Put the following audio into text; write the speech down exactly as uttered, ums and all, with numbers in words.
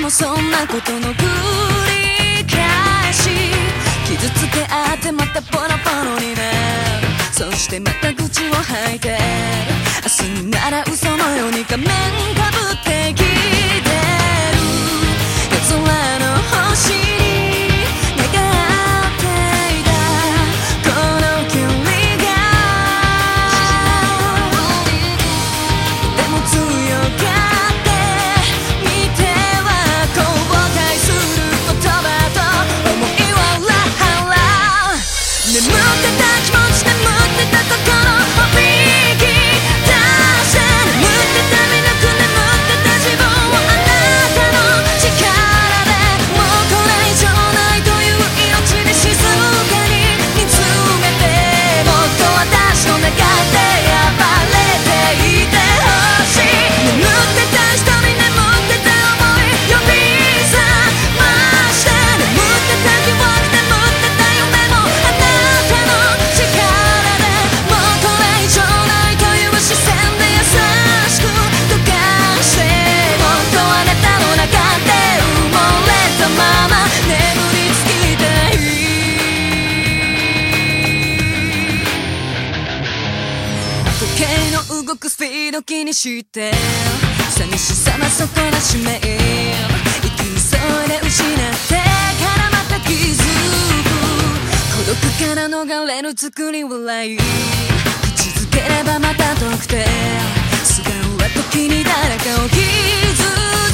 もそんなことの繰り返し、傷つけ合ってまたボロボロになる。そしてまた口を吐いてる。明日なら嘘のように仮面かぶってきてる。夜空の星に願っていたこの距離がでも強がって見ては後悔する言葉と思いはラハラ。眠ってた気持ち、眠ってた心を響き出して、眠ってた魅力、眠ってた自分をあなたの力でもうこれ以上ないという命で静かに見つめて、もっと私の中で暴れていてほしい。眠ってた瞳、眠ってた想い呼び覚まして、眠ってた記憶、眠ってた夢もあなたの力でもうこれ以上ないという視線で優しく溶かして、もっとあなたの中で埋もれたまま眠りつきたい。時計の動くスピード気にして寂しさはそこらしめ、生き急いで失ってからまた気づく。孤独から逃れる作り笑い、口づければまた遠くて素顔は時に誰かを傷